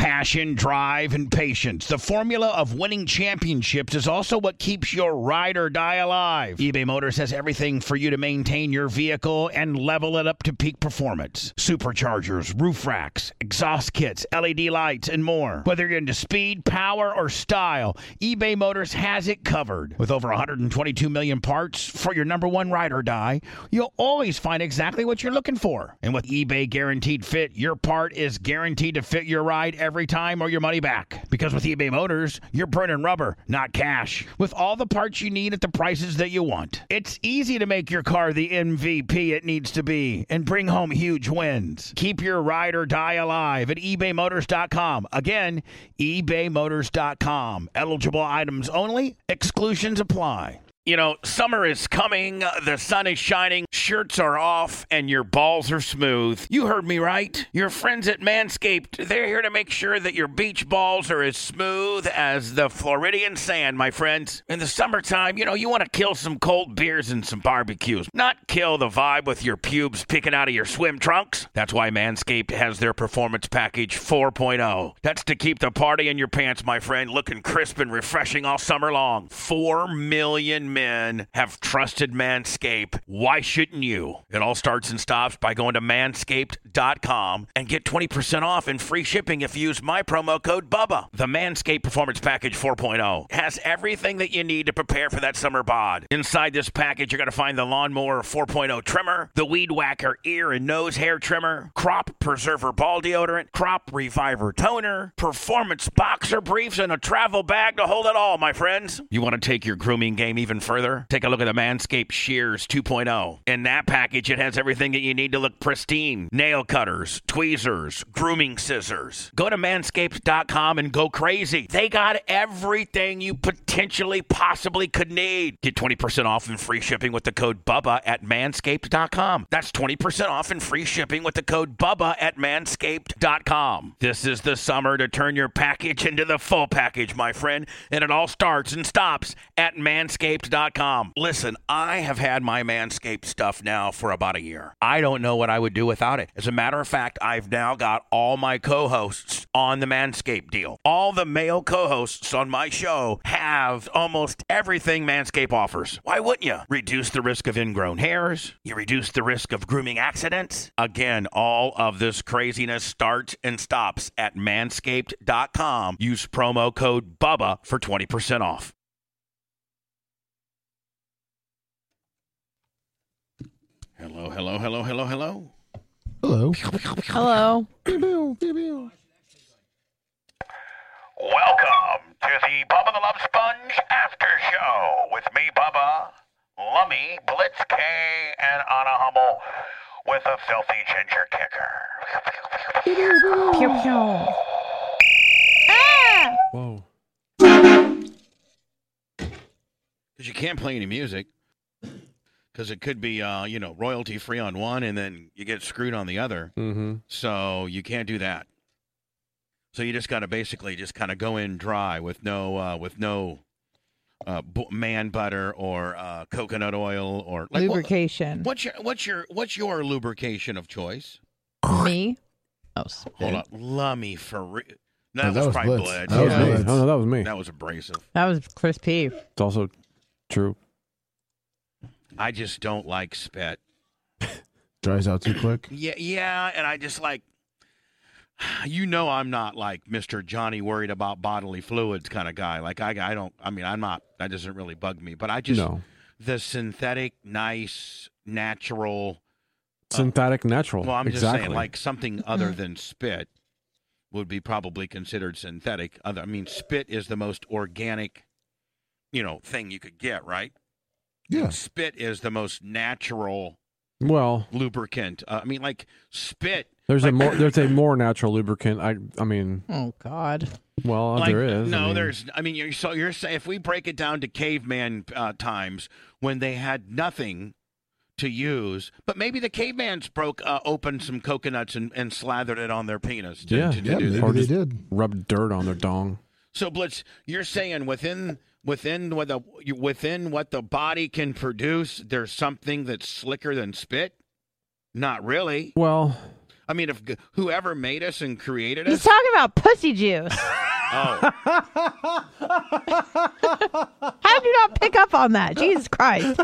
Passion, drive, and patience. The formula of winning championships is also what keeps your ride or die alive. eBay Motors has everything for you to maintain your vehicle and level it up to peak performance. Superchargers, roof racks, exhaust kits, LED lights, and more. Whether you're into speed, power, or style, eBay Motors has it covered. With over 122 million parts for your number one ride or die, you'll always find exactly what you're looking for. And with eBay Guaranteed Fit, your part is guaranteed to fit your ride every time or your money back. Because with eBay Motors, you're burning rubber, not cash. With all the parts you need at the prices that you want. It's easy to make your car the MVP it needs to be and bring home huge wins. Keep your ride or die alive at ebaymotors.com. Again, ebaymotors.com. Eligible items only. Exclusions apply. You know, summer is coming, the sun is shining, shirts are off, and your balls are smooth. You heard me right. Your friends at Manscaped, they're here to make sure that your beach balls are as smooth as the Floridian sand, my friends. In the summertime, you want to kill some cold beers and some barbecues, not kill the vibe with your pubes picking out of your swim trunks. That's why Manscaped has their Performance Package 4.0. That's to keep the party in your pants, my friend, looking crisp and refreshing all summer long. 4 million men have trusted Manscaped. Why shouldn't you? It all starts and stops by going to manscaped.com and get 20% off and free shipping if you use my promo code BUBBA. The Manscaped Performance Package 4.0 has everything that you need to prepare for that summer bod. Inside this package, you're going to find the Lawnmower 4.0 trimmer, the Weed Whacker ear and nose hair trimmer, Crop Preserver ball deodorant, Crop Reviver toner, Performance boxer briefs, and a travel bag to hold it all, my friends. You want to take your grooming game even further? Take a look at the Manscaped Shears 2.0. In that package, it has everything that you need to look pristine. Nail cutters, tweezers, grooming scissors. Go to manscaped.com and go crazy. They got everything you potentially possibly could need. Get 20% off and free shipping with the code BUBBA at manscaped.com. That's 20% off and free shipping with the code BUBBA at manscaped.com. This is the summer to turn your package into the full package, my friend, and it all starts and stops at manscaped.com. Listen, I have had my Manscaped stuff now for about a year. I don't know what I would do without it. As a matter of fact, I've now got all my co-hosts on the Manscaped deal. All the male co-hosts on my show have almost everything Manscaped offers. Why wouldn't you? Reduce the risk of ingrown hairs. You reduce the risk of grooming accidents. Again, all of this craziness starts and stops at manscaped.com. Use promo code BUBBA for 20% off. Hello, hello, hello, hello, hello. Hello. Hello. Welcome to the Bubba the Love Sponge After Show with me, Bubba, Lummy, Blitz K, and Anna Hummel with a filthy ginger kicker. Pew pew. Ah! Whoa. Because you can't play any music. Because it could be, royalty free on one, and then you get screwed on the other. Mm-hmm. So you can't do that. So you just got to basically just kind of go in dry with no man butter or coconut oil or like, Lubrication. What's your lubrication of choice? Me? Oh, Hold on, Lummy for real. No, that that was probably Blitz. Blitz. That was Yeah. Blitz. Oh, no, that was me. That was abrasive. that was Chris P. It's also true. I just don't like spit. Dries out too quick. Yeah, and I just like, I'm not like Mr. Johnny worried about bodily fluids kind of guy. Like I'm not, that doesn't really bug me, but I just, the synthetic, nice, natural. Synthetic natural. Well, I'm exactly. just saying like something other than spit would be probably considered synthetic. Spit is the most organic, thing you could get, right? Yeah. Spit is the most natural lubricant. Spit. There's a more natural lubricant. I mean. Oh God. Well, there is. No, there's. You're saying if we break it down to caveman times when they had nothing to use, but maybe the cavemans broke open some coconuts and slathered it on their penis to do that. Maybe Or they just did. rub dirt on their dong. So Blitz, you're saying within what the body can produce, there's something that's slicker than spit? Not really. Well, I mean, if whoever made us and created He's us. talking about pussy juice. Oh, How did you not pick up on that? Jesus Christ.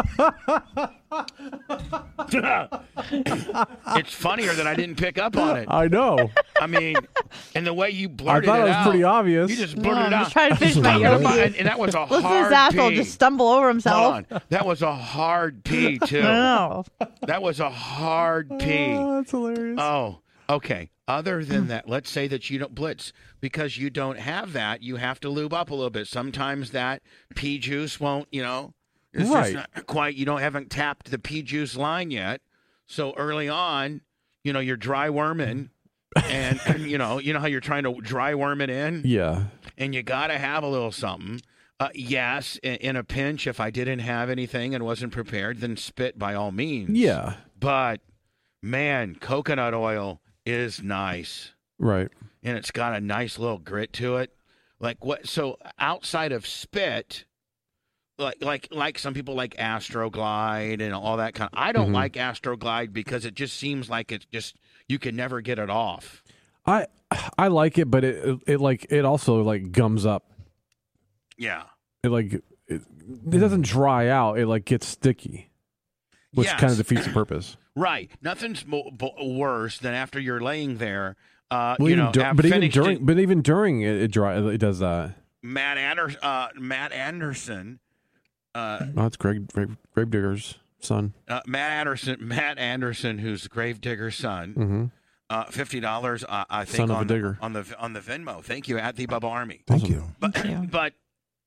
it's funnier that I didn't pick up on it. I know. I mean, and the way you I blurted thought it it was out. pretty obvious. You just No, blurted I'm it just out. trying to finish my Never earlier. mind. And that was a Listen to hard this asshole pee. just stumble over himself. Hold on. That was a hard pee, too. No. That was a hard pee. Oh, that's hilarious. Oh, okay. Other than that, let's say that you don't blitz. Because you don't have that, you have to lube up a little bit. Sometimes that pea juice won't, it's Right. just not quite, haven't tapped the pea juice line yet. So early on, you're dry worming. And, you know how you're trying to dry worm it in? Yeah. And you got to have a little something. Yes, in a pinch, if I didn't have anything and wasn't prepared, then spit by all means. Yeah. But, man, coconut oil is nice. Right. And it's got a nice little grit to it. So outside of spit, like some people like Astroglide and all that kind of, I don't like Astroglide because it just seems like it's just, you can never get it off. I like it, but it also like gums up. Yeah. It doesn't dry out. It gets sticky, which Yes. kind of defeats the purpose. Right. Nothing's worse than after you're laying there, Well, have finished it. but even during it does that. Matt Anderson, Oh, it's Gravedigger's son. Matt Anderson, who's Gravedigger's son. Mm-hmm. $50, I think, Son of a on digger. on the Venmo. Thank you, at the Bubba Army. Thank Awesome. you. But Thank you. but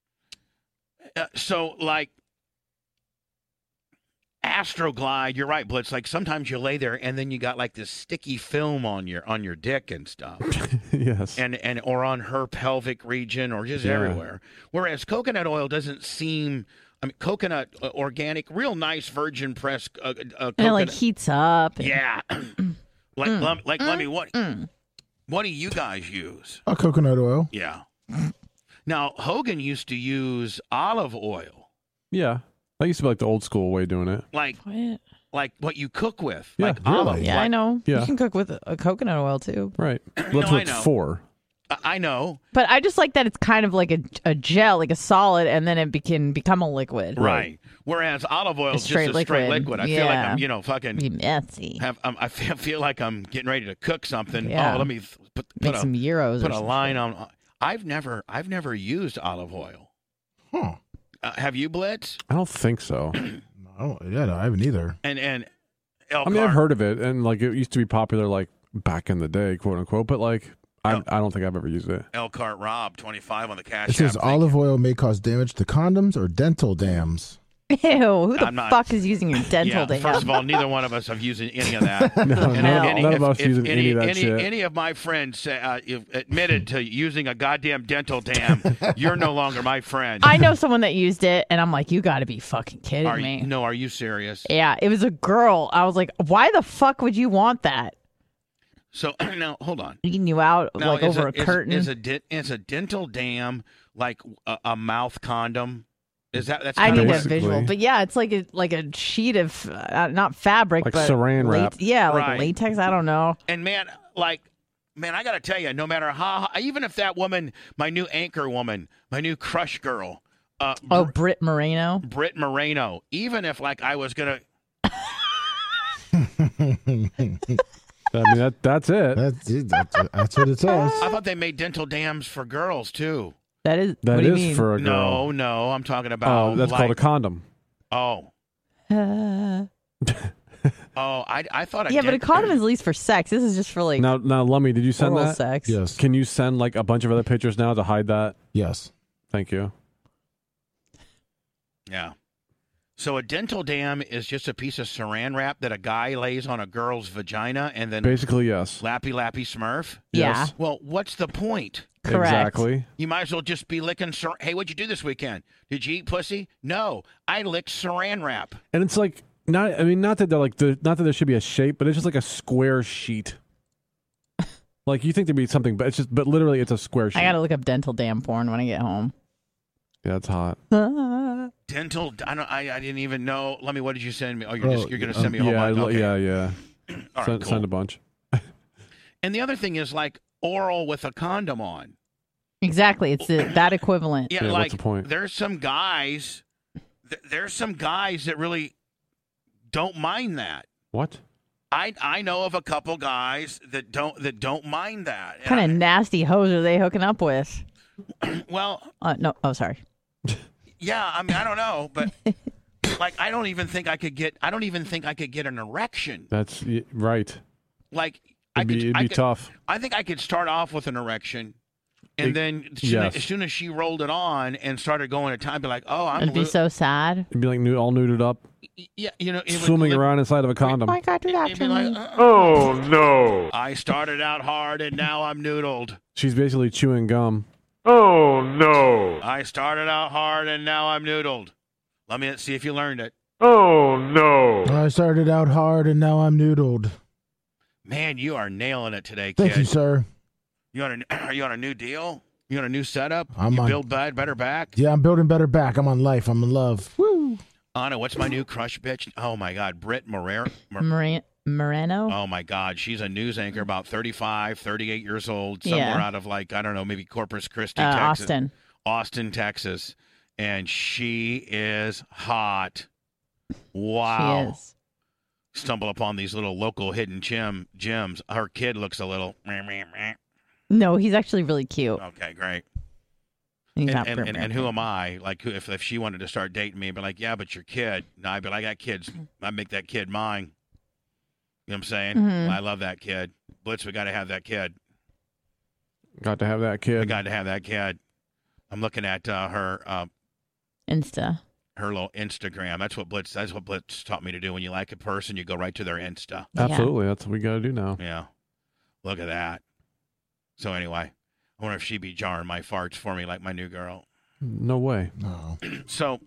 so like Astroglide, you're right, Blitz. Like sometimes you lay there and then you got like this sticky film on your dick and stuff, Yes. and or on her pelvic region or just Yeah. everywhere. Whereas coconut oil doesn't seem. I mean, coconut organic, real nice virgin press coconut. And it like heats up. And Yeah. Let me what do you guys use? Coconut oil. Yeah. Now Hogan used to use olive oil, Yeah. That used to be like the old school way of doing it. like what you cook with, Yeah, like really? olive. Yeah, I know. Yeah. You can cook with a coconut oil too. Right. That's No, what I it's know. for. I know, But I just like that it's kind of like a gel, like a solid, and then it can become a liquid. right? Whereas olive oil is just a straight liquid. I feel like Yeah. I'm, fucking Be messy. I feel like I'm getting ready to cook something. Yeah. Oh, let me put Make some gyros. put or a some line shit. on. I've never used olive oil. Huh. Have you, Blitz? I don't think so. No, I haven't either. And I mean, Elkhart? I've heard of it, and like it used to be popular, like back in the day, quote unquote. But like, I don't think I've ever used it. Elkhart Rob 25 on the cash It says app. Thank olive oil may cause damage to condoms or dental dams. Ew, who the I'm not- fuck is using your dental Yeah, dam? first of all, neither one of us have used any of that. No, And none of us using any of that shit. Any of my friends admitted to using a goddamn dental dam, you're no longer my friend. I know someone that used it, and I'm like, you got to be fucking kidding Are me. are you serious? Yeah, it was a girl. I was like, why the fuck would you want that? So now, hold on. Eating you out Now, like over a curtain. Is a dental dam like a mouth condom? Is that's I kind of need a what? Basically. visual, but yeah, it's like a sheet of not fabric, Like but saran wrap. Yeah, like Right. latex. I don't know. And man, I got to tell you, no matter how, even if that woman, my new anchor woman, my new crush girl, Oh, Britt Moreno. Britt Moreno, even if like I was gonna, I mean, that's it. That's it. That's what it says. I thought they made dental dams for girls too. That is That what do you is mean? for a girl. No, I'm talking about. Oh, that's called a condom. Oh, yeah, I thought. but a condom is at least for sex. This is just for like Now, Lummy, did you send oral that? sex. Yes. Can you send like a bunch of other pictures now to hide that? Yes. Thank you. Yeah. So a dental dam is just a piece of saran wrap that a guy lays on a girl's vagina and then Basically, yes. lappy smurf. Yeah. Yes. Well, what's the point? Correct. Exactly. You might as well just be licking. Hey, what'd you do this weekend? Did you eat pussy? No, I licked saran wrap. And it's like not that they're like not that there should be a shape, but it's just like a square sheet. Like you think there'd be something, but but literally it's a square sheet. I gotta look up dental dam porn when I get home. Yeah, it's hot. Dental. I didn't even know. Let me. What did you send me? Oh, you're gonna send me a whole Yeah, bunch. Okay. yeah. All right, Send cool. a bunch. And the other thing is like oral with a condom on. Exactly. It's that equivalent. Yeah, Yeah, like what's the point? there's some guys that really don't mind that. What? I know of a couple guys that don't mind that. What kind of nasty hose are they hooking up with? Well, No. Oh, sorry. yeah, I mean I don't know, but like I don't even think I could get an erection. That's right. Like It'd be tough. I think I could start off with an erection, and then as soon as she rolled it on and started going to time, be like, oh, It'd be so sad. It'd be like all nuded up, yeah, you know, swimming around inside of a condom. Oh my God, do that It'd to be me. like, oh no! I started out hard and now I'm noodled. She's basically chewing gum. Oh no! I started out hard and now I'm noodled. Let me see if you learned it. Oh no! I started out hard and now I'm noodled. Man, you are nailing it today, kid. Thank you, sir. Are you on a new deal? You on a new setup? I'm you on- build better back? Yeah, I'm building better back. I'm on life. I'm in love. Woo! Anna, what's my new crush bitch? Oh my God, Britt Moreno. Moreno? Oh my God, she's a news anchor, about 35, 38 years old, somewhere out of like, I don't know, maybe Corpus Christi, Texas. Austin, Texas. And she is hot. Wow. She is. Stumble upon these little local hidden gems. Her kid looks a little. No, he's actually really cute. Okay, great. He's not And who am I? Like, if she wanted to start dating me, I'd be like, yeah, but your kid. No, I'd be like, I got kids. I make that kid mine. You know what I'm saying? Mhm. I love that kid. Blitz, we got to have that kid. Got to have that We kid. got to have that kid. I'm looking at her Insta. her little Instagram. That's what Blitz taught me to do. When you like a person, you go right to their Insta. Absolutely. That's what we got to do now. Yeah. Look at that. So anyway, I wonder if she'd be jarring my farts for me like my new girl. No way. No. So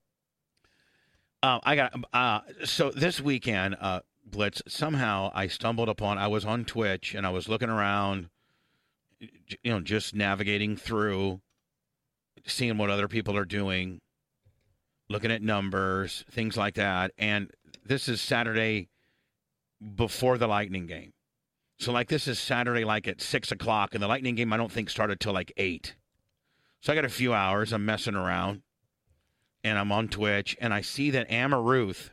I got so this weekend, Blitz, somehow I stumbled upon, I was on Twitch and I was looking around, you know, just navigating through, seeing what other people are doing, looking at numbers, things like that. And this is Saturday before the Lightning game. So, like, this is Saturday, like, at 6 o'clock, and the Lightning game, I don't think, started till, like, 8. So I got a few hours. I'm messing around, and I'm on Twitch, and I see that Amber Ruth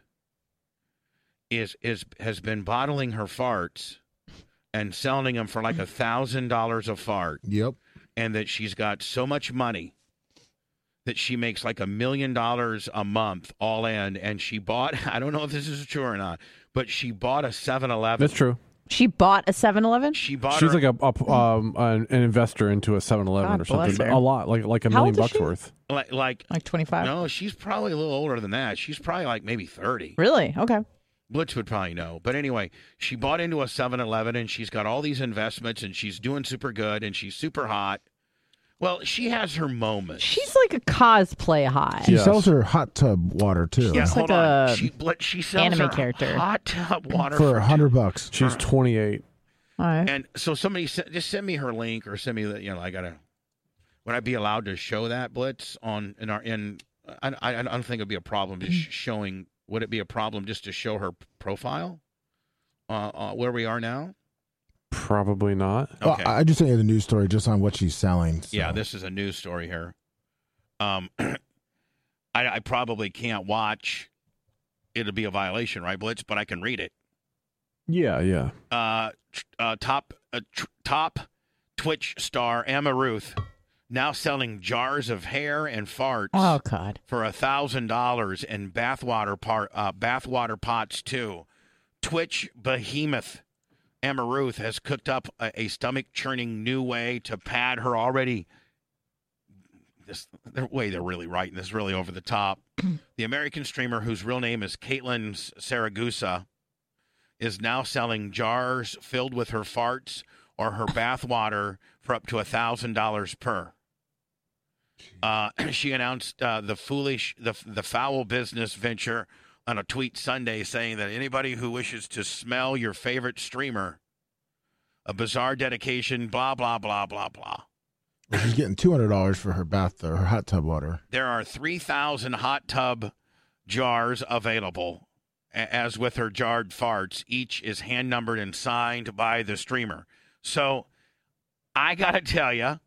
has been bottling her farts and selling them for, like, $1,000 a fart, Yep. and that she's got so much money that she makes, like, $1 million a month all in, and she bought, I don't know if this is true or not, but she bought a 7-Eleven. That's true. She bought a 7-Eleven? She bought She's her, like an investor into a 7-Eleven God or something. bless her. A lot, like $1 How million old is bucks she? worth. like Like 25? no, she's probably a little older than that. She's probably like maybe 30. Really? Okay. Blitz would probably know. But anyway, she bought into a 7-Eleven, and she's got all these investments, and she's doing super good, and she's super hot. Well, she has her moments. She's like a cosplay high. She Yes. sells her hot tub water too. yeah, Looks hold like on. a She sells anime her character. hot tub water For $100. She's 28. All right. And so somebody just send me her link or send me the, you know, I gotta. Would I be allowed to show that, Blitz, I don't think it'd be a problem just showing. Would it be a problem just to show her profile, where we are now? Probably not. Okay. Well, I just sent you the news story just on what she's selling. so. Yeah, this is a news story here. I probably can't watch. It'll be a violation, right, Blitz? But I can read it. Yeah. Top Twitch star Emma Ruth now selling jars of hair and farts Oh, God. for $1,000 and bathwater pots too. Twitch behemoth Emma Ruth has cooked up a stomach churning new way to pad her already. They're really writing this really over the top. The American streamer, whose real name is Caitlin Saragusa, is now selling jars filled with her farts or her bathwater for up to $1,000 per. She announced the foul business venture on a tweet Sunday, saying that anybody who wishes to smell your favorite streamer, a bizarre dedication, blah blah blah blah blah. Well, she's getting $200 for her hot tub water. There are 3,000 hot tub jars available. As with her jarred farts, each is hand numbered and signed by the streamer. So I gotta tell you.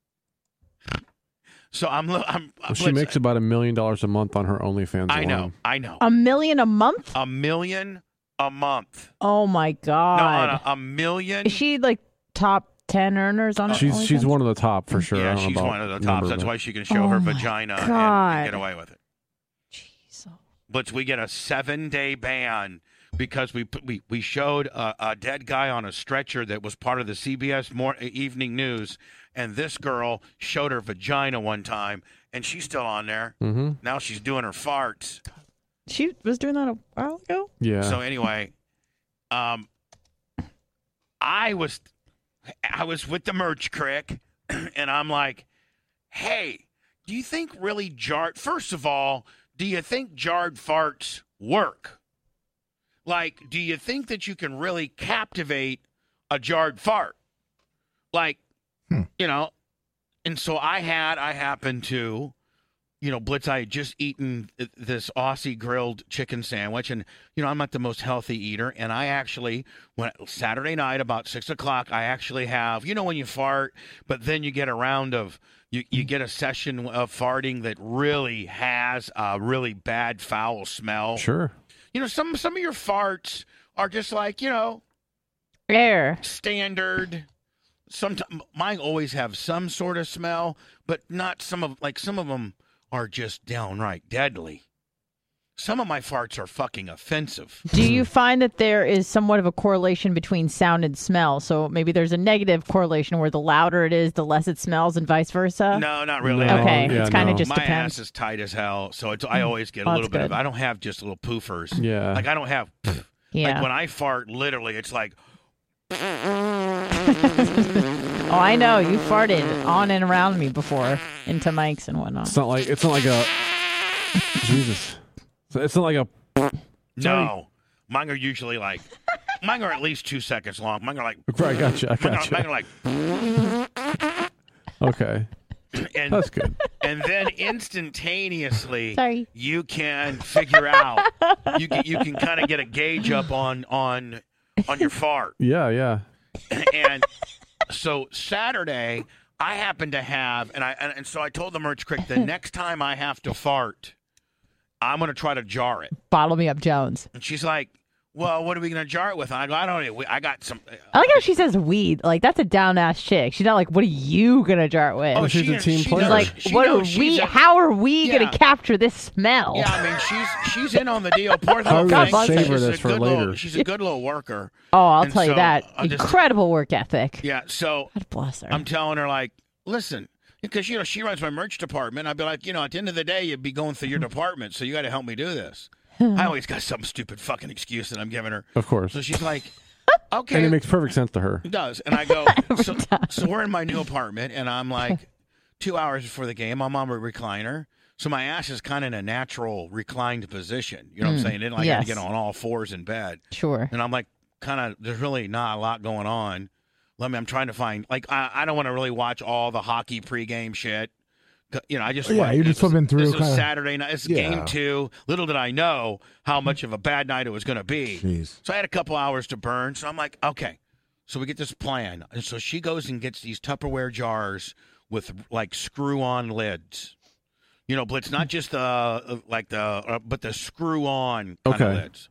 So I'm She makes about $1 million a month on her OnlyFans. I know. alone. I know. $1 million a month? $1 million a month. Oh my God. No, $1 million. Is she like top 10 earners on it? She's one of the top for sure. I Yeah, don't know she's about one of the tops. numbers, That's but- why she can show Oh her my vagina God. and get away with it. Jeez. But we get a 7-day ban because we showed a dead guy on a stretcher that was part of the CBS evening news, and this girl showed her vagina one time, and she's still on there. Mm-hmm. Now she's doing her farts. She was doing that a while ago? Yeah. So anyway, I was with the merch crick, and I'm like, hey, do you think really first of all, do you think jarred farts work? Like, do you think that you can really captivate a jarred fart? Like, you know, and so I happened to, you know, Blitz, I had just eaten this Aussie grilled chicken sandwich, and, you know, I'm not the most healthy eater, and I actually, Saturday night about 6 o'clock, I actually have, you know, when you fart, but then you get a round of, you get a session of farting that really has a really bad, foul smell. Sure. You know, some of your farts are just like, you know, Air. standard. Sometimes mine always have some sort of smell, but not some of them are just downright deadly. Some of my farts are fucking offensive. Do you find that there is somewhat of a correlation between sound and smell? So maybe there's a negative correlation where the louder it is, the less it smells, and vice versa? No, not really. No. Okay, Yeah, it's kind of no. just My depends. ass is tight as hell, so I always get a Well, little that's bit of. good. I don't have just little poofers. Yeah. Like I don't have. Yeah. Like when I fart, literally, it's like. Oh, I know. You farted on and around me before into mics and whatnot. It's not like a Jesus. So it's not like a No, mine are usually like. Mine are at least 2 seconds long. Mine are like. I gotcha. Mine are like. Okay. And That's good. and then instantaneously Sorry. you can figure out you can kind of get a gauge up on your fart. Yeah. And so Saturday I happen to have and so I told the merch crick the next time I have to fart I'm going to try to jar it. Bottle me up, Jones. And she's like, well, what are we going to jar it with? And I go, I don't know. I got some. I like how she says weed. Like, that's a down-ass chick. She's not like, what are you going to jar it with? Oh, she's a team she player. She's knows- like, she what are knows she's we? a- How are we Yeah. going to capture this smell? Yeah, I mean, she's in on the deal. Poor How little are we thing. gonna She's savor just this a for good later? little- she's a good little worker. Oh, I'll And tell you so that. I just- Incredible work ethic. Yeah, so God bless her. I'm telling her, like, listen, because, you know, she runs my merch department. I'd be like, you know, at the end of the day, you'd be going through your department, so you got to help me do this. I always got some stupid fucking excuse that I'm giving her. Of course. So she's like, okay. And it makes perfect sense to her. It does. And I go, so we're in my new apartment, and I'm like 2 hours before the game. I'm on a recliner. So my ass is kind of in a natural reclined position. You know what I'm saying? And I got yes. to get on all fours in bed. Sure. And I'm like, kind of, there's really not a lot going on. I'm trying to find, like, I don't want to really watch all the hockey pregame shit. You know, I just Yeah, you're just flipping through This was kinda- Saturday night. This is Yeah. game 2. Little did I know how much of a bad night it was going to be. Jeez. So I had a couple hours to burn. So I'm like, okay. So we get this plan. And so she goes and gets these Tupperware jars with like screw-on lids. You know, Blitz, not just but the screw-on kind of Okay. lids.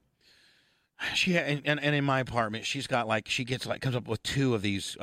And in my apartment, she's got comes up with 2 of these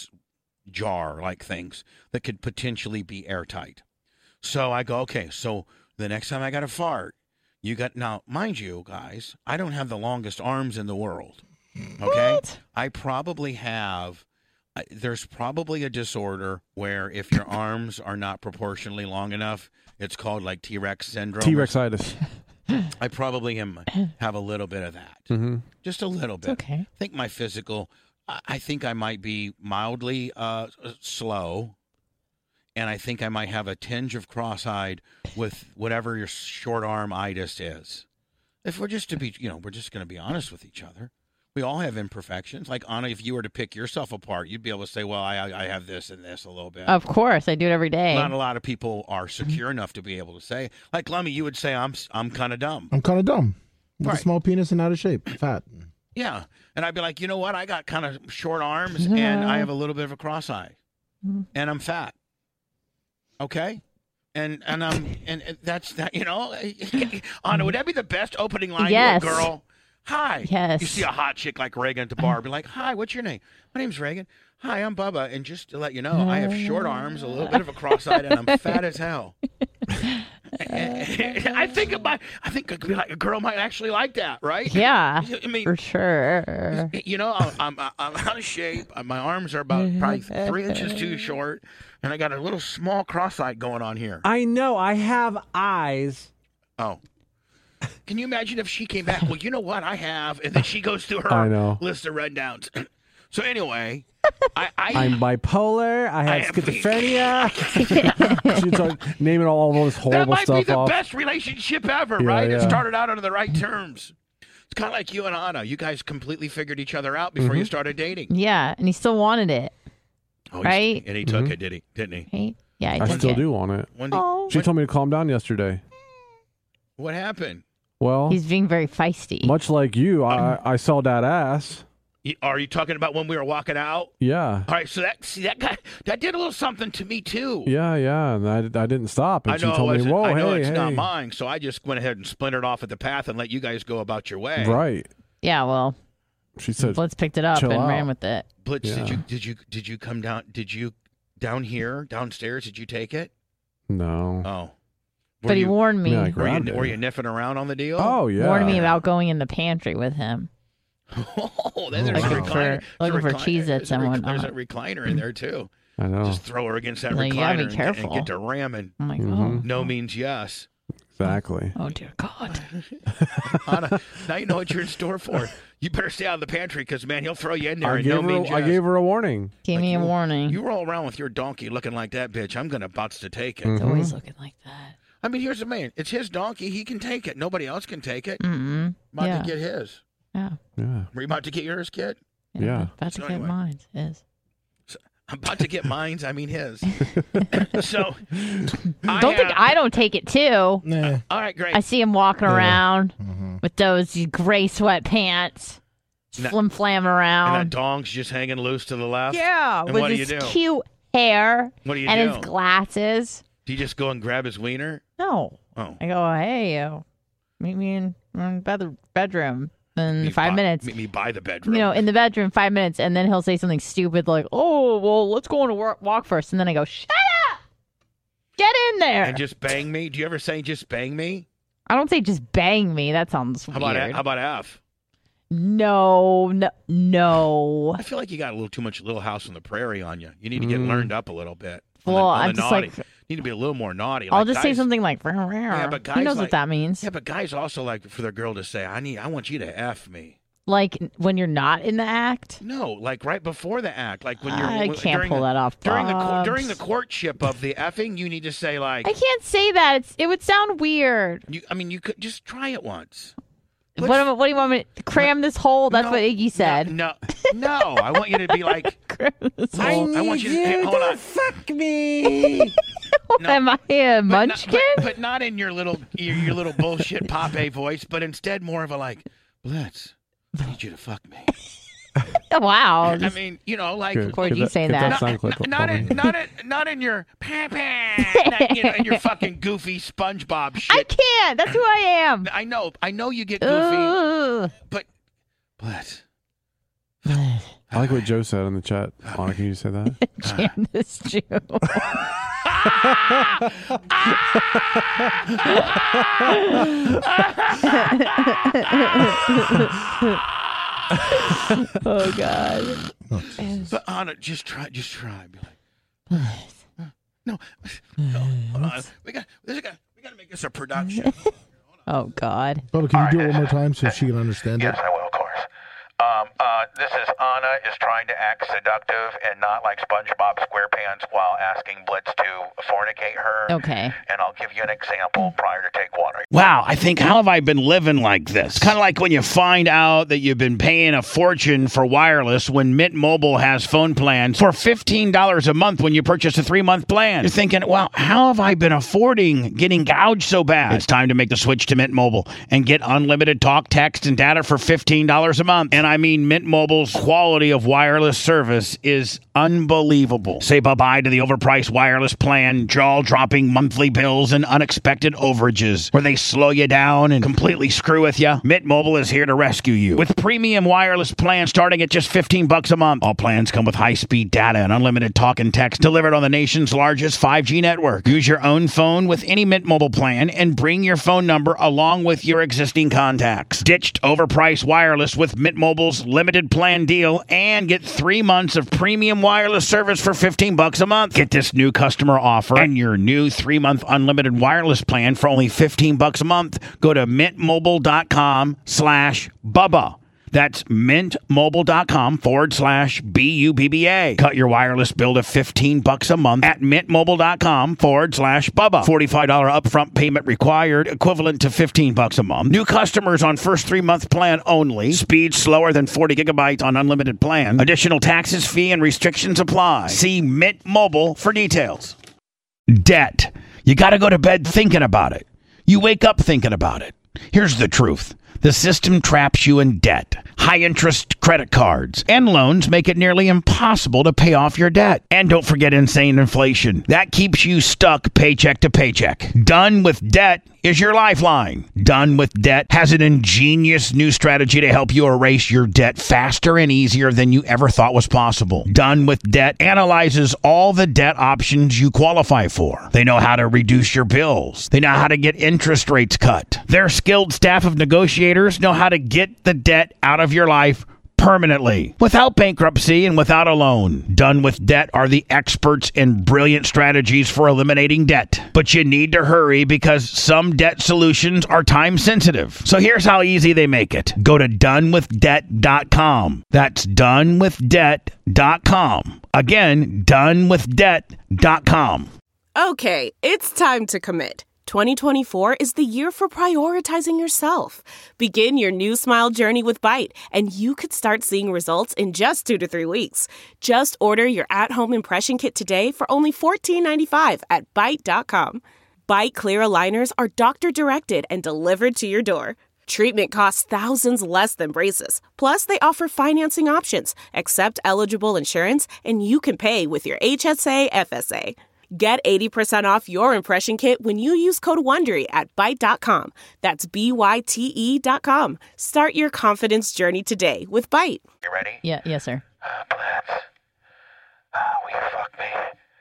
jar like things that could potentially be airtight. So I go, okay, so the next time I got a fart, now, mind you, guys, I don't have the longest arms in the world. Okay? What? I probably have, there's probably a disorder where if your arms are not proportionally long enough, it's called like T-Rex syndrome. T-Rexitis. I probably have a little bit of that. Mm-hmm. Just a little bit. Okay. I think my physical, I think I might be mildly slow, and I think I might have a tinge of cross-eyed with whatever your short arm itis is. If we're just we're just going to be honest with each other. We all have imperfections. Like, Anna, if you were to pick yourself apart, you'd be able to say, well, I have this and this a little bit. Of course. I do it every day. Not a lot of people are secure enough to be able to say. Like, Lummy, you would say, I'm kind of dumb. I'm kind of dumb. With Right. a small penis and out of shape. Fat. Yeah. And I'd be like, you know what? I got kind of short arms and I have a little bit of a cross eye. And I'm fat. Okay? And that's that, you know? Anna, would that be the best opening line Yes. to a girl? Hi. Yes. You see a hot chick like Reagan at the bar, be like, hi, what's your name? My name's Reagan. Hi, I'm Bubba. And just to let you know, I have short arms, a little bit of a cross-eyed, and I'm fat as hell. I think it could be like a girl might actually like that, right? Yeah, I mean, for sure. you know, I'm out of shape. My arms are about probably 3 inches too short, and I got a little small cross-eyed going on here. I know. I have eyes. Oh. Can you imagine if she came back? Well, you know what I have, and then she goes through I her know. list of rundowns. So anyway, I'm bipolar. I have have- schizophrenia. She started naming all this that horrible might be stuff the off. best relationship ever, Yeah, right? It yeah. started out on the right terms. It's kind of like you and Anna. You guys completely figured each other out before you started dating. Yeah, and he still wanted it, Oh, right? And he took it, did he? Didn't he? right? Yeah, he I took still it. do want it. When did, Oh, She told me to calm down yesterday. what happened? Well, he's being very feisty. much like you, I saw that ass. Are you talking about when we were walking out? Yeah. All right, so that guy that did a little something to me too. Yeah, yeah. And I didn't stop. And I know, she told me, whoa, I know hey, it's hey. not mine, so I just went ahead and splintered off at the path and let you guys go about your way. Right. Yeah, well, She said, Blitz picked it up chill and out. ran with it. Blitz, Yeah. did you come down? Did you down here downstairs? Did you take it? no. Oh, But he warned me. Yeah, I were grabbed it. you niffing around on the deal? Oh, yeah. Warned me about going in the pantry with him. Oh, then there's Looking a recliner. for- looking for There's a recliner- Cheez-Its and whatnot. There's a recliner in there too. I know. Just throw her against that Like, you recliner gotta be and careful. get to ramming. I'm like, No means yes. Exactly. oh dear God. Anna, now you know what you're in store for. You better stay out of the pantry because, man, he'll throw you in there I and gave, no means yes. I gave her a warning. Gave me a warning. You roll around with your donkey looking like that, bitch. I'm gonna bots to take it. It's always looking like that. I mean, here's the man. It's his donkey. He can take it. Nobody else can take it. Mm-hmm. About Yeah. to get his. Yeah. Yeah. Were you about to get yours, kid? Yeah. About to So get anyway. mine. Is. I'm about to get mines. I mean his. So, I don't take it too. Nah. All right, great. I see him walking around Mm-hmm. with those gray sweatpants, And that- flim flam and that around. dong's just hanging loose to the left. Yeah, And with what do his you do? cute hair What do you and do? his glasses. Do you just go and grab his wiener? No, Oh. I go, hey, meet me in the bedroom in Meet 5 by- minutes. Meet me by the bedroom. You know, in the bedroom, 5 minutes, and then he'll say something stupid like, "Oh, well, let's go on a walk first." And then I go, "Shut up, get in there." and just bang me. Do you ever say just bang me? I don't say just bang me. That sounds How weird. about F? No. I feel like you got a little too much Little House on the Prairie on you. You need to get learned up a little bit. On Well, on I'm just naughty. like- You need to be a little more naughty. I'll Like just say guys- something like, but he guys knows like- what that means. Yeah, but guys also like for their girl to say, I want you to F me. Like when you're not in the act. No, like right before the act, like when you're I can't during pull the, that off. during the Bubs. during the courtship of the effing. You need to say like, I can't say that. It would sound weird. you could just try it once. What do you want me to cram this hole? That's No, what Iggy said. No, I want you to be like, Cram this hole. I want you to hey, hold on. fuck me. No. Am I a munchkin? But not in your little bullshit Popeye voice, but instead more of a like, Blitz, I need you to fuck me. Wow. I mean, like Good. Corey, Get you saying get that. sound clip up not for in me. not in your in your fucking goofy SpongeBob I shit. can't. That's who I am. I know you get goofy, Ugh. but Blitz. I like what Joe said in the chat. Anna, can you say that? Jam this Jew. Oh God. But Anna, just try. Be like, no, hold on. We got to make this a production. Oh God. Bubba, can you do it one more time so she can understand it? Yes, I will, of course. This is Anna is trying to act seductive and not like SpongeBob SquarePants while asking Blitz to fornicate her. Okay. And I'll give you an example prior to take one. Wow, I think, how have I been living like this? Kind of like when you find out that you've been paying a fortune for wireless when Mint Mobile has phone plans for $15 a month when you purchase a 3-month plan. You're thinking, wow, how have I been affording getting gouged so bad? It's time to make the switch to Mint Mobile and get unlimited talk, text, and data for $15 a month. And I mean, Mint Mobile's quality of wireless service is unbelievable. Say bye-bye to the overpriced wireless plan, jaw-dropping monthly bills, and unexpected overages where they slow you down and completely screw with you. Mint Mobile is here to rescue you. With premium wireless plans starting at just $15 a month. All plans come with high-speed data and unlimited talk and text delivered on the nation's largest 5G network. Use your own phone with any Mint Mobile plan and bring your phone number along with your existing contacts. Ditched overpriced wireless with Mint Mobile's limited plan deal and get 3 months of premium wireless service for $15 a month. Get this new customer offer and your new 3-month unlimited wireless plan for only $15 a month. Go to mintmobile.com/Bubba. That's mintmobile.com/BUBBA. Cut your wireless bill to $15 a month at mintmobile.com/Bubba. $45 upfront payment required, equivalent to $15 a month. New customers on first 3-month plan only. Speed slower than 40 gigabytes on unlimited plan. Additional taxes, fee, and restrictions apply. See Mint Mobile for details. Debt. You got to go to bed thinking about it. You wake up thinking about it. Here's the truth. The system traps you in debt. High-interest credit cards and loans make it nearly impossible to pay off your debt. And don't forget insane inflation. That keeps you stuck paycheck to paycheck. Done with Debt is your lifeline. Done with Debt has an ingenious new strategy to help you erase your debt faster and easier than you ever thought was possible. Done with Debt analyzes all the debt options you qualify for. They know how to reduce your bills. They know how to get interest rates cut. Their skilled staff of negotiators know how to get the debt out of your life permanently, without bankruptcy and without a loan. Done with Debt are the experts in brilliant strategies for eliminating debt. But you need to hurry because some debt solutions are time sensitive. So here's how easy they make it. Go to donewithdebt.com. That's donewithdebt.com. Again, donewithdebt.com. Okay, it's time to commit. 2024 is the year for prioritizing yourself. Begin your new smile journey with Byte, and you could start seeing results in just 2 to 3 weeks. Just order your at-home impression kit today for only $14.95 at Byte.com. Byte Clear aligners are doctor-directed and delivered to your door. Treatment costs thousands less than braces. Plus, they offer financing options, accept eligible insurance, and you can pay with your HSA FSA. Get 80% off your impression kit when you use code WONDERY at Byte.com. That's BYTE.com. Start your confidence journey today with Byte. You ready? Yeah, yes, sir. Blitz. Will you fuck me?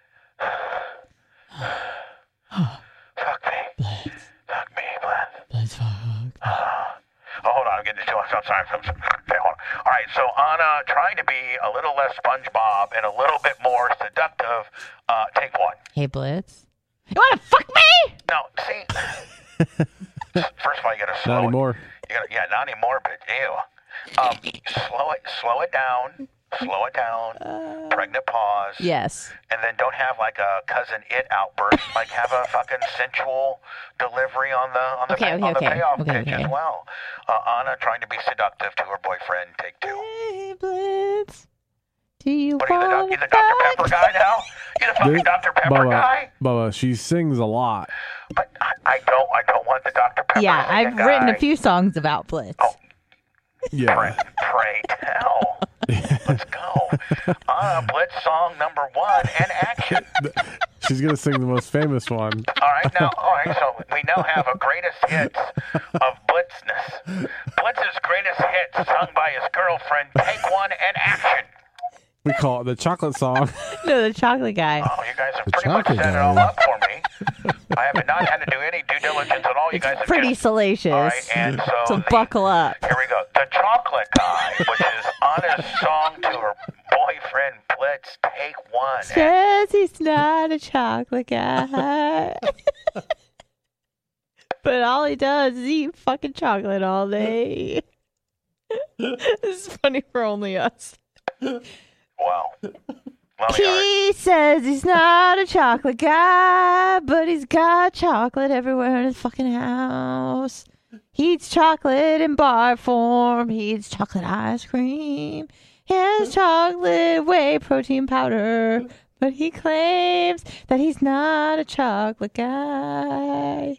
Fuck me. Blitz. Fuck me, Blitz. Blitz, fuck. Oh, hold on. I'm getting too much. I'm sorry. Okay, hold on. All right, so Anna, trying to be a little less SpongeBob and a little bit more seductive, take one. Hey, Blitz. You want to fuck me? No, see. First of all, you got to slow Not it. anymore. Yeah, not anymore, but ew. Slow it down. Slow it down. Pregnant pause. Yes. And then don't have like a cousin it outburst. Like have a fucking sensual delivery on the payoff pitch as well. Anna trying to be seductive to her boyfriend. Take 2. Hey, Blitz. Do you What are want you, the Dr. Pepper guy now? You the fucking Dr. Pepper guy? Bubba, she sings a lot. But I don't want the Dr. Pepper. Yeah, I've guy. written a few songs about Blitz. Oh. Yeah. Pray tell. Let's go. Blitz song number 1 and action. She's going to sing the most famous one. All right, so we now have a greatest hits of Blitzness. Blitz's greatest hits sung by his girlfriend. Take 1 and action. We call it the chocolate song. No, the chocolate guy. Oh, you guys have The pretty much chocolate set it all guy. up for me. I have not had to do any due diligence at all. You guys have Pretty just... salacious. All right, and So buckle up. Here we go. The Chocolate Guy, which is Anna's song to her boyfriend Blitz. Take 1. Says he's not a chocolate guy. But all he does is eat fucking chocolate all day. This is funny for only us. Wow. He says he's not a chocolate guy, but he's got chocolate everywhere in his fucking house. He eats chocolate in bar form. He eats chocolate ice cream. He has chocolate whey protein powder, but he claims that he's not a chocolate guy.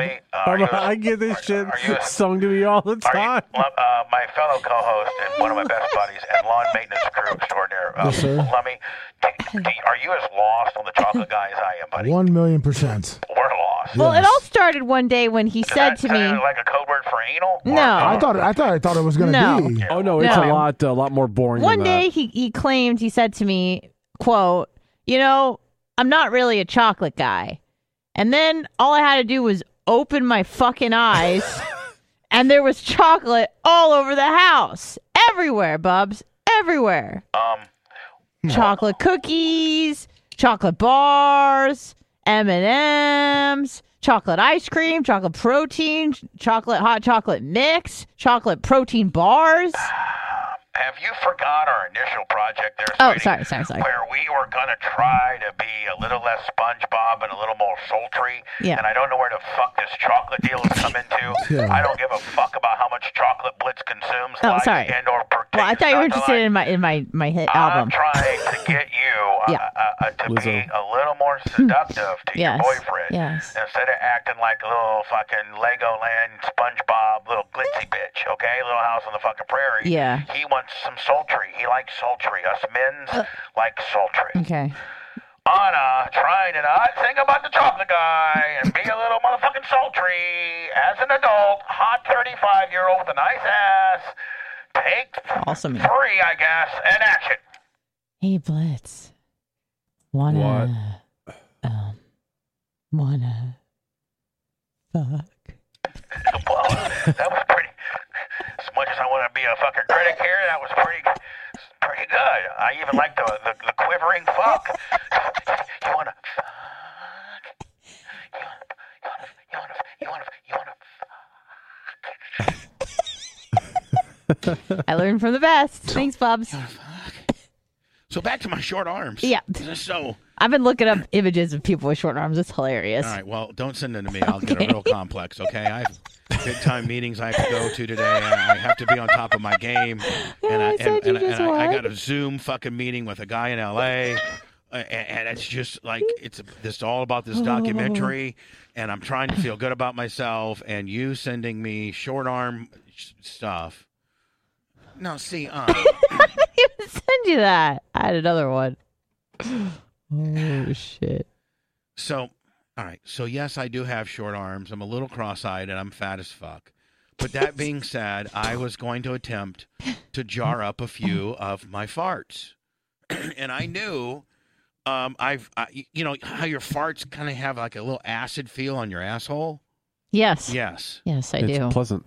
I get this shit sung to me all the time. My fellow co-host and one of my best buddies and lawn maintenance crew extraordinaire, Yes, sir. Lummy, are you as lost on the chocolate guy as I am, buddy? 1,000,000%. We're lost. Well, it all started one day when he said to me, like a code word for anal? No. I thought it was going to be. Oh no, it's a lot more boring. One than day he said to me, quote, I'm not really a chocolate guy. And then all I had to do was open my fucking eyes and there was chocolate all over the house. Everywhere, Bubs. Everywhere. Chocolate cookies, chocolate bars, M&Ms, chocolate ice cream, chocolate protein, chocolate hot chocolate mix, chocolate protein bars. Have you forgot our initial project there, Oh, sweetie? sorry. Where we were going to try to be a little less SpongeBob and a little more sultry. Yeah. And I don't know where the fuck this chocolate deal has come into. Yeah. I don't give a fuck about how much chocolate Blitz consumes. Oh, sorry. And or Well, I thought you were interested in my hit album. I'm trying to get you to be a little more seductive to your boyfriend. Yes. Instead of acting like a little fucking Legoland SpongeBob, little glitzy bitch, okay? Little house on the fucking prairie. Yeah. He wants some sultry. He likes sultry. Us men's like sultry. Okay. Anna trying to not think about the chocolate guy and be a little motherfucking sultry as an adult, hot 35-year-old with a nice ass. Take Awesome. 3, I guess, and action. Hey, Blitz. Wanna fuck? Well, that was pretty. As much as I want to be a fucking critic here, that was pretty good. I even like the quivering fuck. You wanna fuck? You wanna fuck? I learned from the best. Thanks, Bubs. So back to my short arms. Yeah. So I've been looking up images of people with short arms. It's hilarious. all right, well, don't send them to me. I'll get a real complex, okay? I have big-time meetings I have to go to today. I have to be on top of my game. And I got a Zoom fucking meeting with a guy in L.A., and it's just like it's all about this documentary, and I'm trying to feel good about myself, and you sending me short arm stuff. No, see, I didn't even send you that. I had another one. Oh, shit. So, all right. So, yes, I do have short arms. I'm a little cross-eyed, and I'm fat as fuck. But that being said, I was going to attempt to jar up a few of my farts. And I knew, you know, how your farts kind of have like a little acid feel on your asshole? Yes. Yes. Yes, I it's do. pleasant.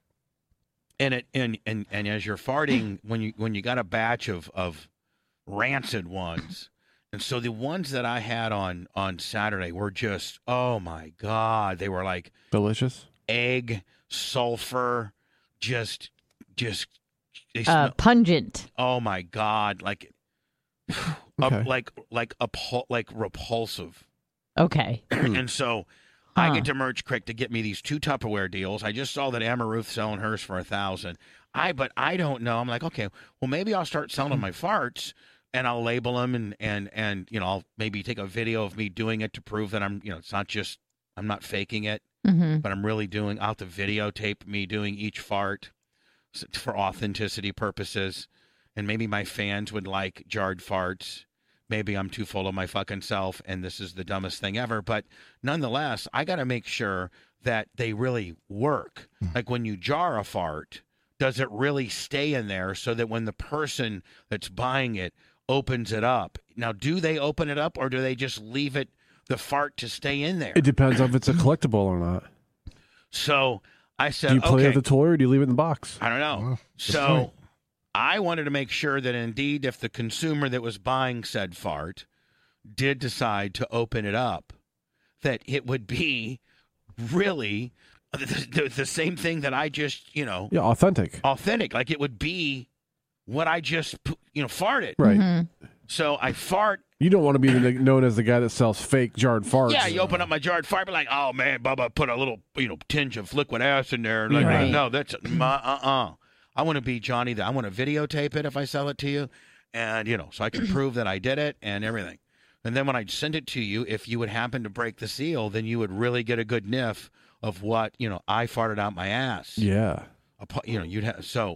And as you're farting, when you got a batch of rancid ones, and so the ones that I had on Saturday were just, oh my God, they were like Delicious. Egg, sulfur, just they smell, Pungent. oh my God, like Okay. like repulsive. Okay. And so I get to Merch Crick to get me these 2 Tupperware deals. I just saw that Emma Ruth's selling hers for $1,000. But I don't know. I'm like, okay, well maybe I'll start selling my farts and I'll label them and you know, I'll maybe take a video of me doing it to prove that I'm, you know, it's not just I'm not faking it, but I'm really doing. I'll have to videotape me doing each fart for authenticity purposes, and maybe my fans would like jarred farts. Maybe I'm too full of my fucking self, and this is the dumbest thing ever. But nonetheless, I got to make sure that they really work. Like when you jar a fart, does it really stay in there so that when the person that's buying it opens it up? Now, do they open it up, or do they just leave it, the fart, to stay in there? It depends if it's a collectible or not. So I said, do you play okay, with the toy or do you leave it in the box? I don't know. Well, good So point. I wanted to make sure that indeed if the consumer that was buying said fart did decide to open it up, that it would be really the same thing that I just, you know, Yeah, authentic. authentic. Like it would be what I just, you know, farted. Right. Mm-hmm. So I fart. You don't want to be known as the guy that sells fake jarred farts. Yeah, you open up my jarred fart, be like, oh man, Bubba put a little, tinge of liquid ass in there. Like, Right. no, that's I want to be Johnny. I want to videotape it if I sell it to you, and so I can prove that I did it and everything. And then when I send it to you, if you would happen to break the seal, then you would really get a good niff of what I farted out my ass. Yeah. You'd have so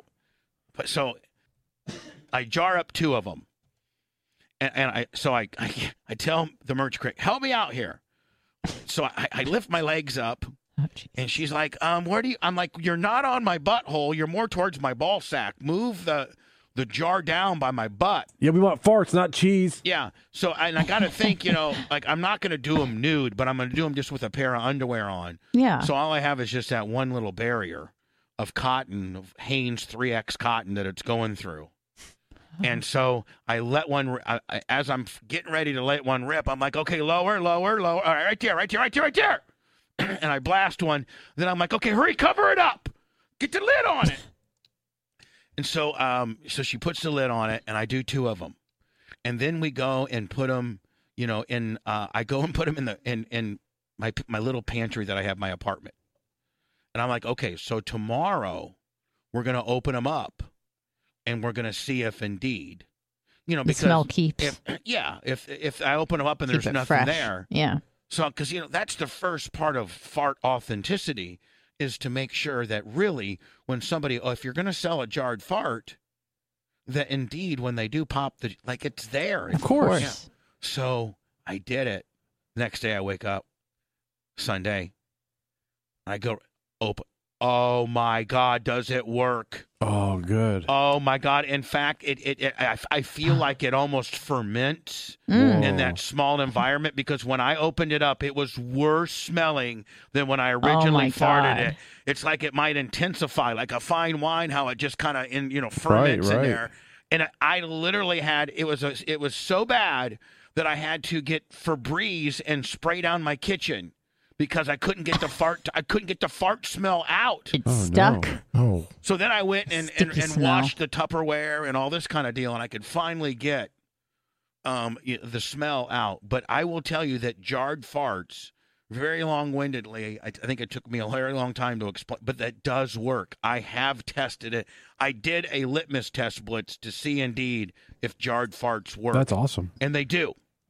I jar up 2 of them. And I tell the merch crick, help me out here. So I lift my legs up, and she's like, where do you? I'm like, you're not on my butthole. You're more towards my ball sack. Move the jar down by my butt. Yeah, we want farts, not cheese. Yeah. So I got to think, like I'm not going to do them nude, but I'm going to do them just with a pair of underwear on. Yeah. So all I have is just that one little barrier of cotton, of Hanes 3X cotton that it's going through. And so I let one, as I'm getting ready to let one rip, I'm like, okay, lower. All right, right there. And I blast one. Then I'm like, okay, hurry, cover it up. Get the lid on it. And so she puts the lid on it, and I do 2 of them. And then we go and put them, I go and put them in my little pantry that I have in my apartment. And I'm like, okay, so tomorrow we're going to open them up. And we're going to see if indeed, the because smell keeps. If I open them up and there's Keep it nothing fresh. there. Yeah. So, because, that's the first part of fart authenticity is to make sure that really when somebody, if you're going to sell a jarred fart, that indeed when they do pop, it's there. Of course. Yeah. So I did it. Next day I wake up, Sunday, I go open. Oh my God, does it work? Oh, good. Oh my God! In fact, I feel like it almost ferments Mm. in that small environment because when I opened it up, it was worse smelling than when I originally farted it. It's like it might intensify, like a fine wine, how it just kind of ferments in there. And I literally had it was so bad that I had to get Febreze and spray down my kitchen. Because I couldn't get the fart smell out. It's stuck. No. Oh. So then I went and smell. washed the Tupperware and all this kind of deal, and I could finally get the smell out. But I will tell you that jarred farts, very long-windedly, I think it took me a very long time to explain, but that does work. I have tested it. I did a litmus test blitz to see indeed if jarred farts work. That's awesome. And they do.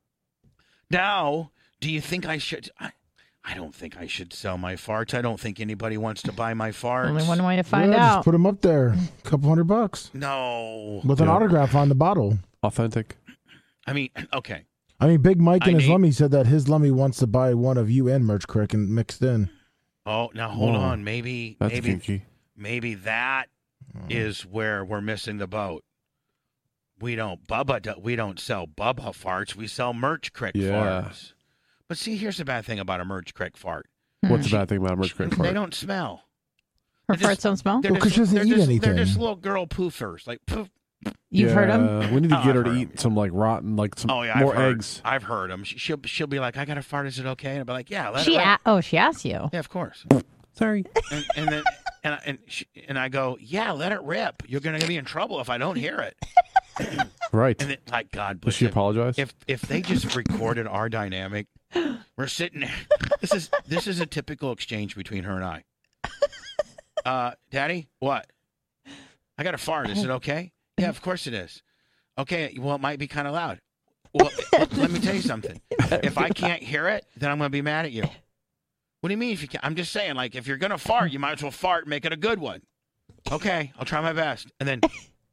Now, do you think I should... I don't think I should sell my farts. I don't think anybody wants to buy my farts. Only one way to find Just out. put them up there. A couple $100 No. with an autograph on the bottle. Authentic. I mean, okay. I mean, Big Mike and his need- Lummy said that his Lummy wants to buy one of you and Merch Crick and mixed in. Oh, now hold Whoa. on. Maybe That's kinky. that is where we're missing the boat. We don't sell Bubba farts. We sell Merch Crick farts. But see, here's the bad thing about a Merch Crick fart. What's the bad thing about a Merch Crick fart? They don't smell. Her They're farts don't smell? They're Well, 'cause she doesn't eat anything. They're just little girl poofers. Like, poof. You've heard them? We need to Oh, get her I've to heard eat some rotten, some Oh yeah, more I've heard, eggs. I've heard them. She'll be like, "I got a fart. Is it okay?" And I'll be like, "Yeah, let She it rip." she asked you. Yeah, of course. Sorry. And then and I go, "Yeah, let it rip. You're gonna be in trouble if I don't hear it." Right. And then, like, God Does bless she it. apologize? If they just recorded our dynamic, we're sitting there. This is a typical exchange between her and I. Daddy, what? I got a fart. Is it okay? Yeah, of course it is. Okay, well, it might be kind of loud. Well, let me tell you something. If I can't hear it, then I'm going to be mad at you. What do you mean if you can't? I'm just saying, like, if you're going to fart, you might as well fart and make it a good one. Okay, I'll try my best. And then,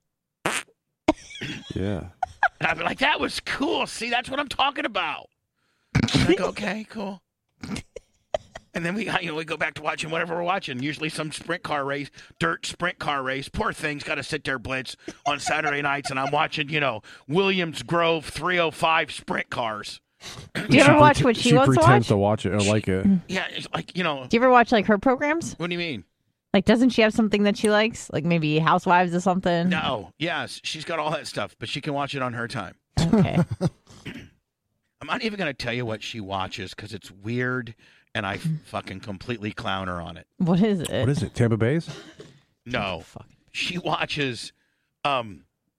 Yeah. and I'd be like, that was cool. See, that's what I'm talking about. And I go, okay, cool. And then we go back to watching whatever we're watching. Usually some dirt sprint car race. Poor thing's got to sit there, Blitz, on Saturday nights, and I'm watching, Williams Grove 305 sprint cars. Do you ever watch what she wants to pretends watch? to watch it or like it. Yeah, it's like, Do you ever watch like her programs? what do you mean? Like, doesn't she have something that she likes? Like maybe Housewives or something? No, yes, she's got all that stuff, but she can watch it on her time. Okay. I'm not even going to tell you what she watches because it's weird, and I fucking completely clown her on it. What is it? What is it? Tampa Bay's? No, she watches.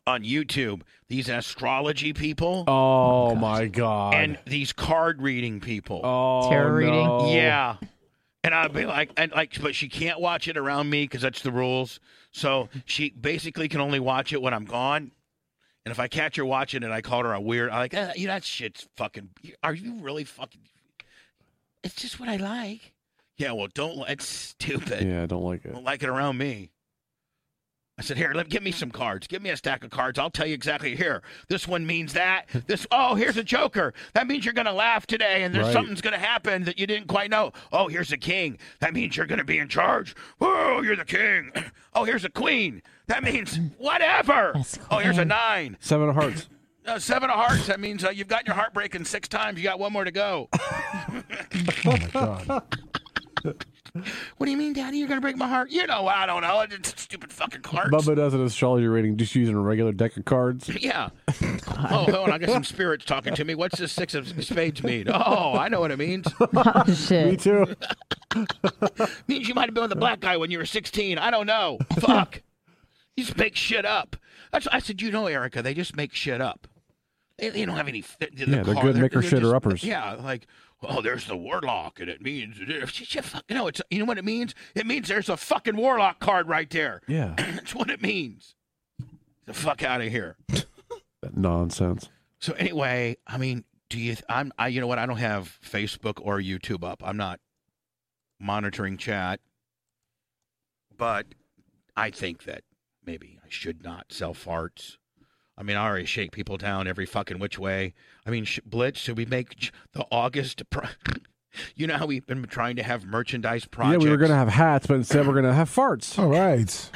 on YouTube, these astrology people Oh my God. and these card reading people. oh, Tarot reading. no. Yeah. And I'd be like, but she can't watch it around me because that's the rules. So she basically can only watch it when I'm gone. And if I catch her watching it, I call her a weird. I'm like, that shit's fucking. Are you really fucking? It's just what I like. Yeah, well, don't. It's stupid. Yeah, I don't like it. Don't like it around me. I said, here, give me some cards. Give me a stack of cards. I'll tell you exactly. Here, this one means that. Here's a joker. That means you're going to laugh today, and there's Right. something's going to happen that you didn't quite know. Oh, here's a king. That means you're going to be in charge. Oh, you're the king. Oh, here's a queen. That means whatever. That's Oh, here's a cool. 9. 7 of Hearts. 7 of hearts. That means you've gotten your heart breaking 6 times. You got 1 more to go. Oh my God. What do you mean, Daddy? You're going to break my heart? You know, I don't know. It's stupid fucking cards. Bubba does an astrology rating just using a regular deck of cards. Yeah. Oh, hold on. I got some spirits talking to me. What's this 6 of spades mean? Oh, I know what it means. Oh, Me shit. too. Means you might have been with a black guy when you were 16. I don't know. Fuck. You just make shit up. I said, Erica, they just make shit up. They don't have any. Yeah, they're good maker shitter uppers. Yeah, like, oh, there's the warlock, and it means no. It's you know what it means? It means there's a fucking warlock card right there. Yeah. That's what it means. The fuck out of here. That nonsense. So anyway, I mean, you know what? I don't have Facebook or YouTube up. I'm not monitoring chat, but I think that maybe I should not sell farts. I mean, I already shake people down every fucking which way. I mean, Blitz, should we make the August? You know how we've been trying to have merchandise projects? Yeah, we were going to have hats, but instead we're going to have farts. All right.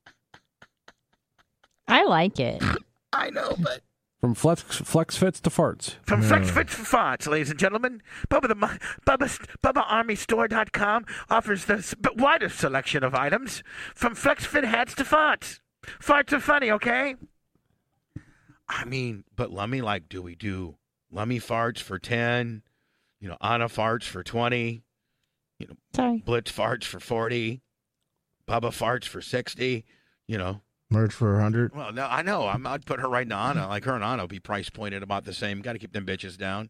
I like it. I know, but From flex fits to farts. from Flex Fits for Farts, ladies and gentlemen, BubbaArmyStore.com offers the widest selection of items, from Flex Fit hats to farts. Farts are funny, okay? I mean, but Lummy, like, do we do Lummy farts for 10? You know, Anna farts for 20. You know, Sorry. Blitz farts for 40. Bubba farts for 60. You know. Merch for 100. Well, no, I know. I'd put her right into Anna. Like, her and Anna will be price pointed about the same. Got to keep them bitches down.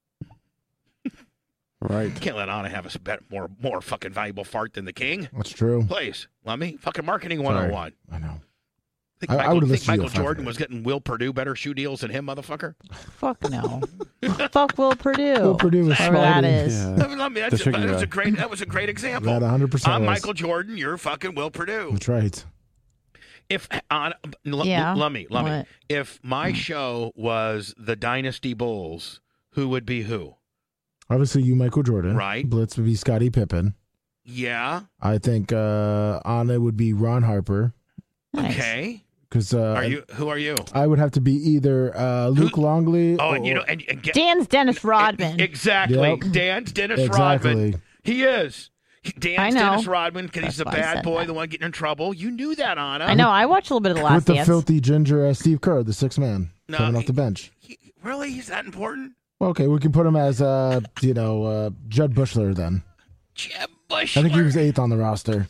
Right. Can't let Anna have a more fucking valuable fart than the king. That's true. Please, Lummy. Fucking marketing 101. I know. Think I would've think listened to you Michael if I Jordan could. was getting Will Purdue better shoe deals than him, motherfucker? Fuck no. Fuck Will Purdue. Will Purdue was Whoever that smarter. is. Yeah. Lummy, The chicken guy. that was a great example. That 100% I'm was. Michael Jordan. You're fucking Will Purdue. That's right. If Yeah. Lummy, What? if my show was the Dynasty Bulls, who would be who? Obviously, you, Michael Jordan. Right. Blitz would be Scottie Pippen. Yeah. I think Anna would be Ron Harper. Nice. Okay. Because Who are you? I would have to be either Luke Longley. Oh, or, and you know, and get, Dan's Dennis Rodman. exactly. Yep. Dan's Dennis Exactly. Rodman. He is. Dan's I know. Dennis Rodman because he's the That's why I bad said boy, that. the one getting in trouble. You knew that, Anna. I know. I watched a little bit of the with Last the Dance. filthy ginger Steve Kerr, the sixth man, No, coming off the bench. Really? He's that important? Well, okay, we can put him as Judd Bushler then. Jeb Bushler. I think he was 8th on the roster.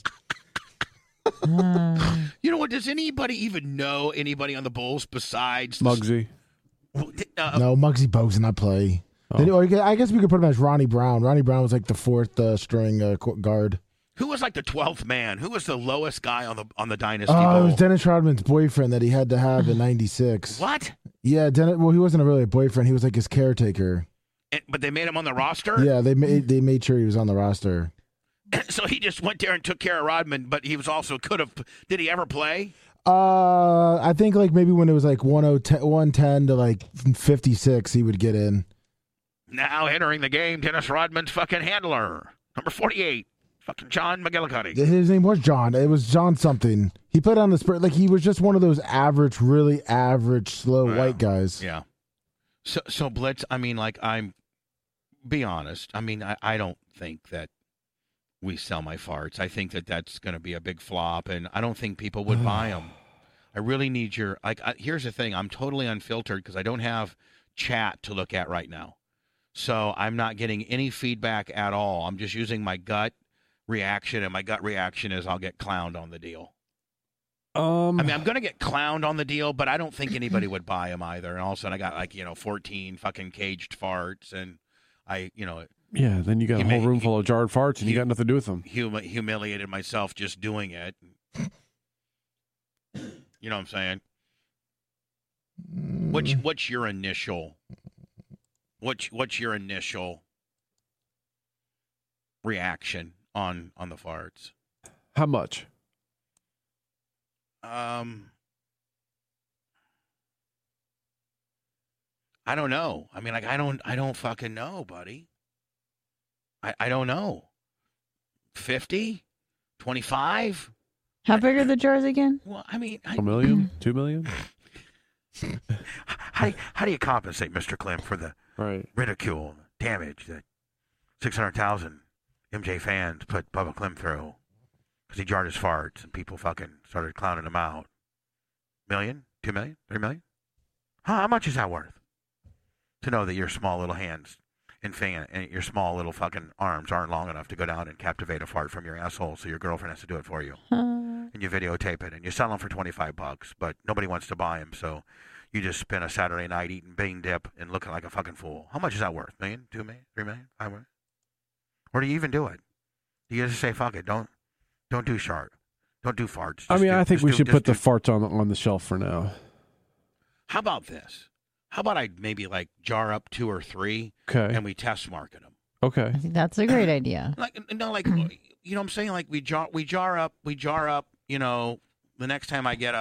You know what? Does anybody even know anybody on the Bulls besides Muggsy. No, Muggsy Bogues did not play. Oh. Then, or I guess we could put him as Ronnie Brown. Ronnie Brown was like the 4th string guard. Who was like the 12th man? Who was the lowest guy on the Dynasty Oh, it Bowl? was Dennis Rodman's boyfriend that he had to have in '96. What? Yeah, well, he wasn't really a boyfriend. He was like his caretaker. But they made him on the roster? Yeah, they made sure he was on the roster. So he just went there and took care of Rodman, but he was also could have. Did he ever play? I think like maybe when it was like 110 to like 56, he would get in. Now entering the game, Dennis Rodman's fucking handler, number 48, fucking John McGillicuddy. His name was John. It was John something. He played on the Spurs. Like he was just one of those average, really average, slow white guys. Yeah. So Blitz. I mean, like be honest. I mean, I don't think that we sell my farts. I think that that's going to be a big flop, and I don't think people would buy them. I really need your here's the thing. I'm totally unfiltered because I don't have chat to look at right now. So I'm not getting any feedback at all. I'm just using my gut reaction, and my gut reaction is I'll get clowned on the deal. I mean, I'm going to get clowned on the deal, but I don't think anybody would buy them either. And all of a sudden, I got like 14 fucking caged farts, and Yeah, then you got a whole room full of jarred farts, and you got nothing to do with them. Humiliated myself just doing it. You know what I'm saying? What's your initial? What's your initial reaction on the farts? How much? I don't know. I mean, like, I don't fucking know, buddy. I don't know. 50? 25? How big are the jars again? Well, I mean, $1 million? $2 million? How do you compensate, Mr. Clem, for the ridicule, damage that 600,000 MJ fans put Bubba Clem through because he jarred his farts and people fucking started clowning him out? $1 million? $2 million? $3 million? How much is that worth? To know that your small little hands and your small little fucking arms aren't long enough to go down and captivate a fart from your asshole, so your girlfriend has to do it for you. And you videotape it, and you sell them for $25, but nobody wants to buy them, so you just spend a Saturday night eating bean dip and looking like a fucking fool. How much is that worth? $1 million? $2 million? $3 million? $5 million? Or do you even do it? Do you just say, fuck it, don't do shark. Don't do farts. I think we should put the farts on the shelf for now. How about this? How about I maybe like jar up 2 or 3, and we test market them? Okay, I think that's a great idea. You know what I'm saying? Like we jar up. You know, the next time I get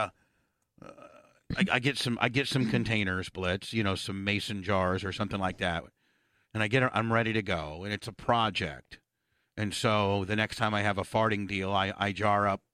I get some containers, Blitz. You know, some mason jars or something like that, and I'm ready to go, and it's a project. And so the next time I have a farting deal, I jar up,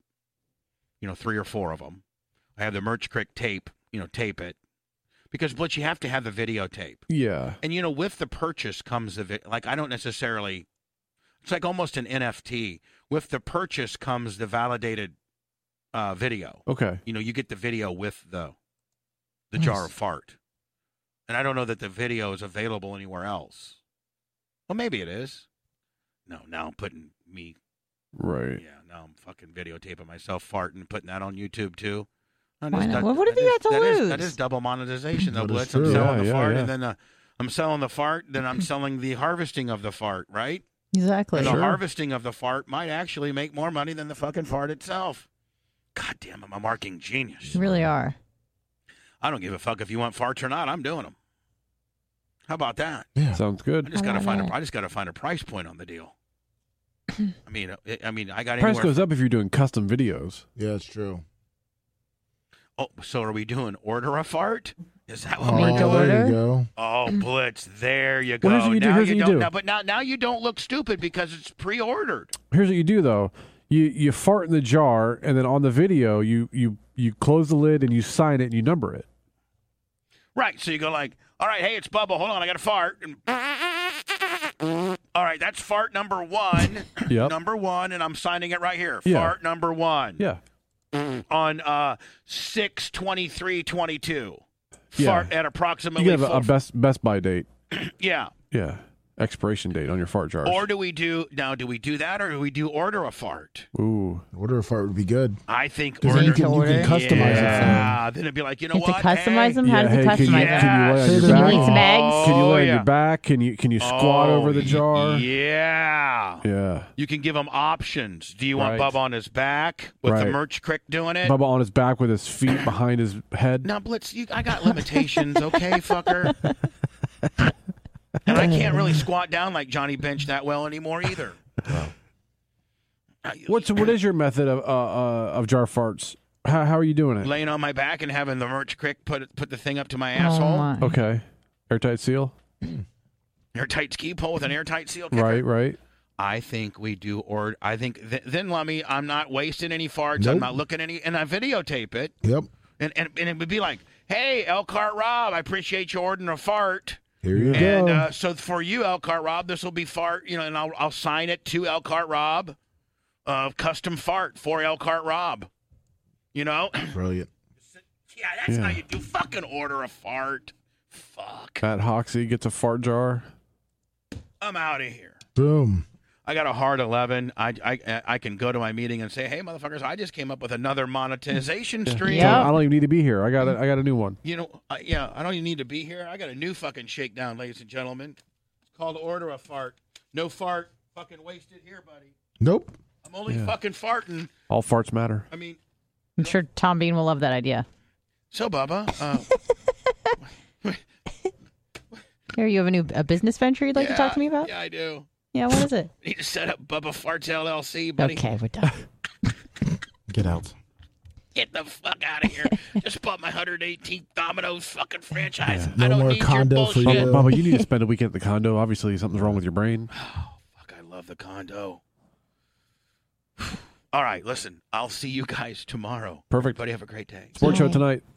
3 or 4 of them. I have the Merch Crick tape, tape it. Because, Blitz, you have to have the videotape. Yeah. And, with the purchase comes I don't necessarily, it's like almost an NFT. With the purchase comes the validated video. Okay. You get the video with the jar of fart. And I don't know that the video is available anywhere else. Well, maybe it is. No, now I'm putting me. Right. Yeah, now I'm fucking videotaping myself farting, putting that on YouTube, too. Why not? What have you got to lose? That is double monetization, though, Blitz. true. I'm selling the fart, yeah. and then I'm selling the fart, then I'm selling the harvesting of the fart, right? Exactly. And the harvesting of the fart might actually make more money than the fucking fart itself. God damn, I'm a marketing genius. You really are. I don't give a fuck if you want farts or not. I'm doing them. How about that? Yeah. Sounds good. I just got to find a price point on the deal. I mean, I got Price anywhere. goes up if you're doing custom videos. Yeah, it's true. Oh, so are we doing order a fart? Is that what Oh, we're doing? there you go. Oh, Blitz, there you go. Well, here's what you do. Now Here's you what you don't. do. Now you don't look stupid because it's pre-ordered. Here's what you do though. You fart in the jar, and then on the video you close the lid and you sign it and you number it. Right. So you go like, all right, hey, it's Bubba. Hold on, I got to fart. And all right, that's fart number 1. Yep. Number 1, and I'm signing it right here. Yeah. Fart number 1. Yeah. On 6/23/22. Yeah. Fart at approximately. You have a best by date. Yeah. Yeah. Expiration date on your fart jars. Or do we do that, or do we do order a fart? Ooh. Order a fart would be good. I think Because order. then you can customize it for them. Yeah. Then it'd be like, you know You have what? to customize them? How Yeah, does hey, it can you, customize them? can you lay on Say your the Can you back? eat some eggs? Can you lay on yeah. your back? Can you squat over the jar? Yeah. Yeah. You can give him options. Do you want Right. Bubba on his back with the Right. Merch Crick doing it? Bubba on his back with his feet behind his head. Now, Blitz, I got limitations, okay, fucker? And I can't really squat down like Johnny Bench that well anymore either. What is your method of jar farts? How are you doing it? Laying on my back and having the Merch Crick put the thing up to my Oh, asshole? my. Okay. Airtight seal? Airtight ski pole with an airtight seal kicker? Right. I think we do, or I think then, Lummy, I'm not wasting any farts. Nope. I'm not looking any, and I videotape it. Yep. And it would be like, hey, Elkhart Rob, I appreciate you ordering a fart. Here you And go. so for you, Elkhart Rob, this will be fart, and I'll sign it to Elkhart Rob, custom fart for Elkhart Rob. Brilliant. Yeah, that's how you do fucking order a fart. Fuck. Matt Hoxie gets a fart jar. I'm out of here. Boom. I got a hard 11. I can go to my meeting and say, hey, motherfuckers, I just came up with another monetization stream. Yeah. I don't even need to be here. I got a new one. You know, yeah, I don't even need to be here. I got a new fucking shakedown, ladies and gentlemen. It's called Order a Fart. No fart fucking wasted here, buddy. Nope. I'm only fucking farting. All farts matter. I mean, I'm sure Tom Bean will love that idea. so, Bubba, Here, you have a business venture you'd like to talk to me about? Yeah, I do. Yeah, what is it? I need to set up Bubba Farts LLC, buddy. Okay, we're done. Get out. Get the fuck out of here. Just bought my 118th Domino's fucking franchise. No I don't more need condo your for bullshit. you. Bubba, you need to spend a weekend at the condo. Obviously, something's wrong with your brain. Oh, fuck, I love the condo. All right, listen, I'll see you guys tomorrow. Perfect. Everybody have a great day. Sports show tonight.